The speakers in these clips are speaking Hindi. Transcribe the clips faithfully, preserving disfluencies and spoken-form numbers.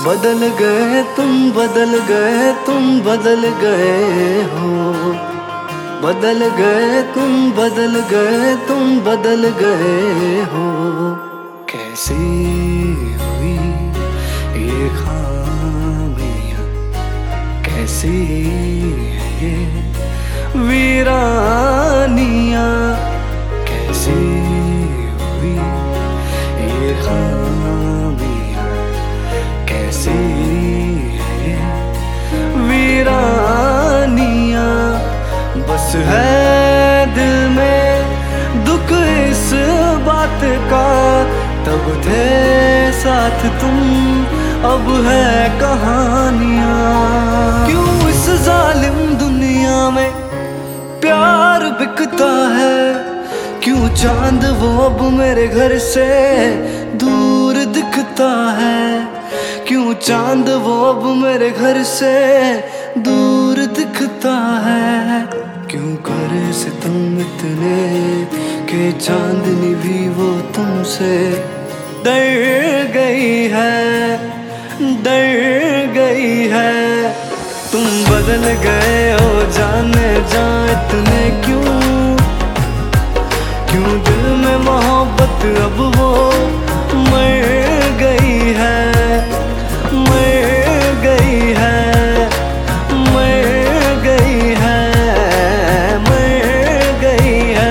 बदल गए तुम, बदल गए तुम, बदल गए हो। बदल गए तुम, बदल गए तुम, बदल गए हो। कैसी हुई ये खामियां, कैसी है ये वीरानियां, कैसी हुई ये खामियां, कैसी है ये वीरानियां। बस है दिल में दुख इस बात का, तब थे साथ तुम, अब है कहानियां। क्यों इस जालिम दुनिया में प्यार बिकता है, क्यों चांद वो अब मेरे घर से दूर दिखता है, क्यों चांद वो अब मेरे घर से दूर दिखता है। क्यों करे सितम इतने के चांदनी भी वो तुमसे डर गई है, डर गई है। तुम बदल गए हो जाने जा इतने क्यों, क्यों दिल में मोहब्बत अब वो मर गई है, मर गई है, मर गई है, मर गई है।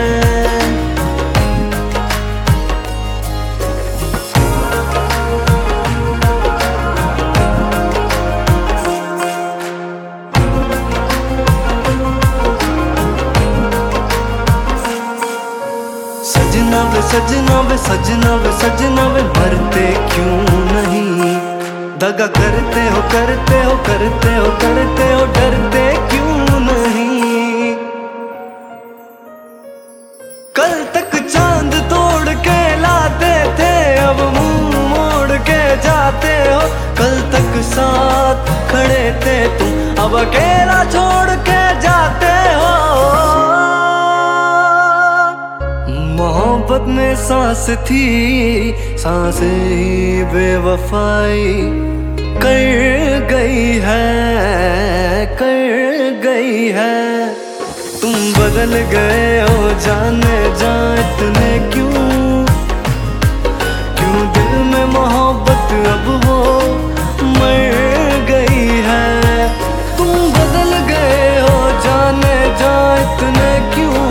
सजना वे सजना वे सजना वे सजना वे मरते क्यों नहीं, दगा करते हो करते हो करते हो करते हो डरते क्यों नहीं। कल तक चांद तोड़ के लाते थे, अब मुंह मोड़ के जाते हो। कल तक साथ खड़े थे तुम, अब अकेला छोड़ के जाते हो। मोहब्बत में सांस थी, सांसें ही बेवफाई कर गई है, कर गई है। तुम बदल गए हो जाने जा इतने क्यों, क्यों दिल में मोहब्बत अब वो मर गई है। तुम बदल गए हो जाने जा इतने क्यों,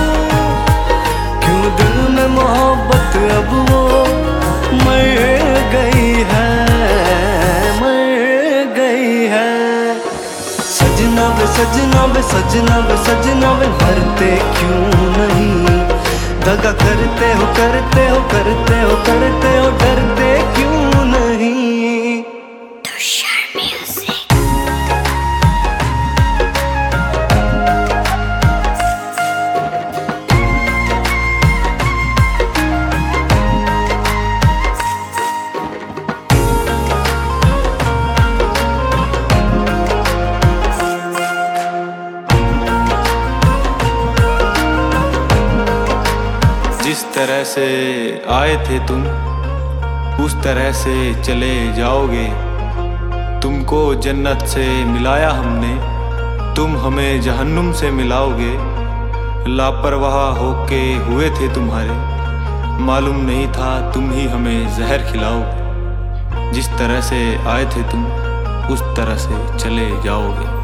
दिल में मोहब्बत अब वो मर गई है, मर गई है। सजना वे सजना वे सजना वे सजना वे मरते क्यों नहीं, दगा करते हो करते हो करते हो करते हो डरते क्यों नहीं। जिस तरह से आए थे तुम, उस तरह से चले जाओगे। तुमको जन्नत से मिलाया हमने, तुम हमें जहन्नुम से मिलाओगे। लापरवाह होके हुए थे तुम्हारे, मालूम नहीं था तुम ही हमें जहर खिलाओगे। जिस तरह से आए थे तुम, उस तरह से चले जाओगे।